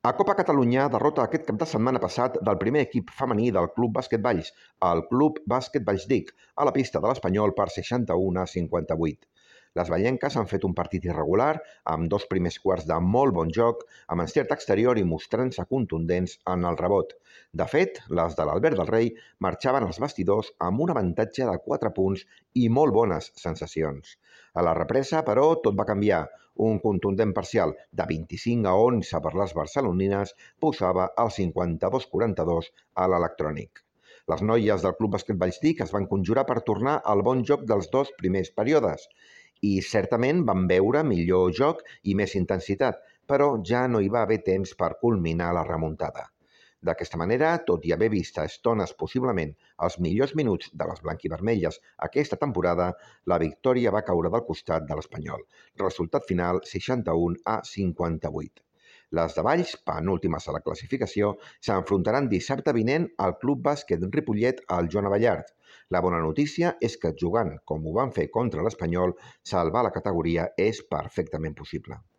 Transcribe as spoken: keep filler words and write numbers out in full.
A Copa Catalunya, derrota aquest cap de setmana passat del primer equip femení del Club Bàsquet Valls, el Club Bàsquet Vallsdic, a la pista de l'Espanyol per seixanta-u a cinquanta-vuit. Les vallenques han fet un partit irregular, amb dos primers quarts de molt bon joc, amb encert exterior i mostrant-se contundents en el rebot. De fet, les de l'Albert del Rei marxaven als vestidors amb un avantatge de quatre punts i molt bones sensacions. A la represa, però, tot va canviar. Un contundent parcial de vint-i-cinc a onze per les barcelonines posava el cinquanta-dos a quaranta-dos a l'Electrònic. Les noies del Club Bàsquet Vallsdic es van conjurar per tornar al bon joc dels dos primers períodes i certament van veure millor joc i més intensitat, però ja no hi va haver temps per culminar la remuntada. D'aquesta manera, tot i haver vist a estones possiblement els millors minuts de les blanquivermelles aquesta temporada, la victòria va caure del costat de l'Espanyol. Resultat final seixanta-u a cinquanta-vuit. Les de Valls, penúltimes a la classificació, s'enfrontaran dissabte vinent al Club Bàsquet Ripollet al Joan Abellart. La bona notícia és que jugant com ho van fer contra l'Espanyol, salvar la categoria és perfectament possible.